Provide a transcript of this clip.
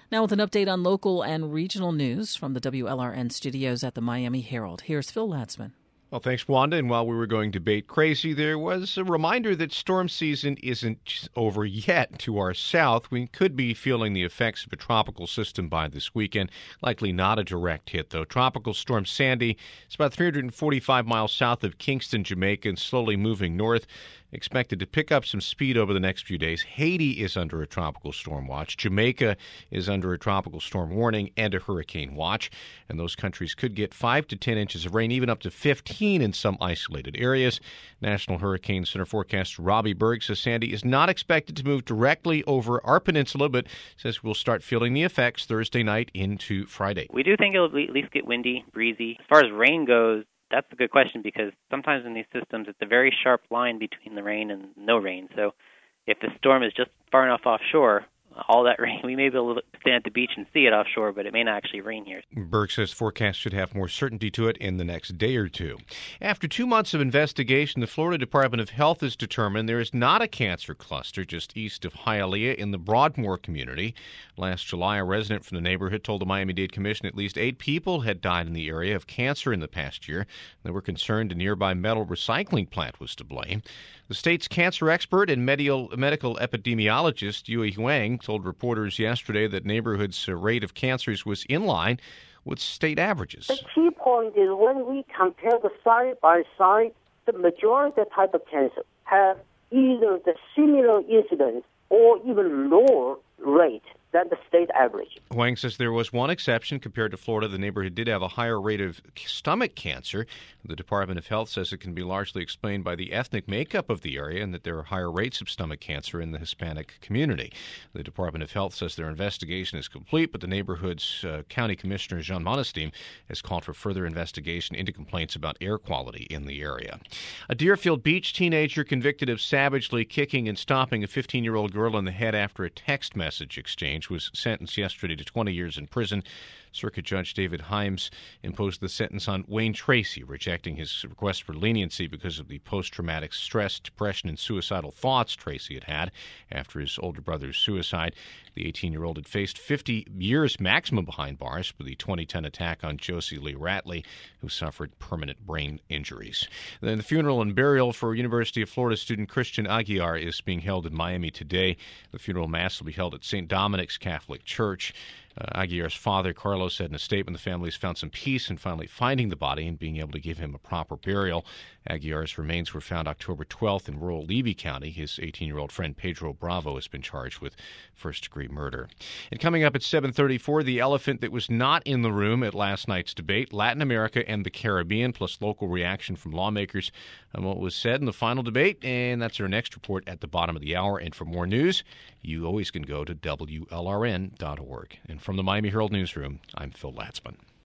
Now with an update on local and regional news from the WLRN studios at the Miami Herald. Here's Phil Latzman. Well, thanks, Wanda. And while we were going debate crazy, there was a reminder that storm season isn't over yet. To our south, we could be feeling the effects of a tropical system by this weekend. Likely not a direct hit, though. Tropical Storm Sandy is about 345 miles south of Kingston, Jamaica, and slowly moving north. Expected to pick up some speed over the next few days. Haiti is under a tropical storm watch. Jamaica is under a tropical storm warning and a hurricane watch. And those countries could get 5 to 10 inches of rain, even up to 15 in some isolated areas. National Hurricane Center forecaster Robbie Berg says Sandy is not expected to move directly over our peninsula, but says we'll start feeling the effects Thursday night into Friday. We do think it'll at least get windy, breezy. As far as rain goes, that's a good question because sometimes in these systems it's a very sharp line between the rain and no rain. So if the storm is just far enough offshore, all that rain, we may be able to stand at the beach and see it offshore, but it may not actually rain here. Berg says forecasts should have more certainty to it in the next day or two. After 2 months of investigation, the Florida Department of Health has determined there is not a cancer cluster just east of Hialeah in the Broadmoor community. Last July, a resident from the neighborhood told the Miami-Dade Commission at least 8 people had died in the area of cancer in the past year. They were concerned a nearby metal recycling plant was to blame. The state's cancer expert and medical epidemiologist Yue Huang told reporters yesterday that neighborhood's rate of cancers was in line with state averages. The key point is when we compare the side by side, the majority of the type of cancer have either the similar incidence or even lower rate than the state average. Huang says there was one exception. Compared to Florida, the neighborhood did have a higher rate of stomach cancer. The Department of Health says it can be largely explained by the ethnic makeup of the area and that there are higher rates of stomach cancer in the Hispanic community. The Department of Health says their investigation is complete, but the neighborhood's county commissioner, Jean Monestim, has called for further investigation into complaints about air quality in the area. A Deerfield Beach teenager convicted of savagely kicking and stomping a 15-year-old girl in the head after a text message exchange was sentenced yesterday to 20 years in prison. Circuit Judge David Himes imposed the sentence on Wayne Tracy, rejecting his request for leniency because of the post-traumatic stress, depression, and suicidal thoughts Tracy had had after his older brother's suicide. The 18-year-old had faced 50 years maximum behind bars for the 2010 attack on Josie Lee Ratley, who suffered permanent brain injuries. Then the funeral and burial for University of Florida student Christian Aguiar is being held in Miami today. The funeral mass will be held at St. Dominic's Catholic Church. Aguiar's father, Carlos, said in a statement the family has found some peace in finally finding the body and being able to give him a proper burial. Aguiar's remains were found October 12th in rural Levy County. His 18-year-old friend Pedro Bravo has been charged with first-degree murder. And coming up at 7:34, the elephant that was not in the room at last night's debate, Latin America and the Caribbean, plus local reaction from lawmakers on what was said in the final debate. And that's our next report at the bottom of the hour. And for more news, you always can go to WLRN.org. And from the Miami Herald Newsroom, I'm Phil Latzman.